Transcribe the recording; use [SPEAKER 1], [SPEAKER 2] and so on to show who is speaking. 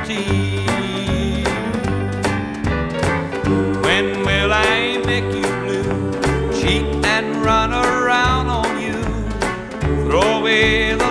[SPEAKER 1] guarantee. When will I make you blue, cheat and run around on you, throw away the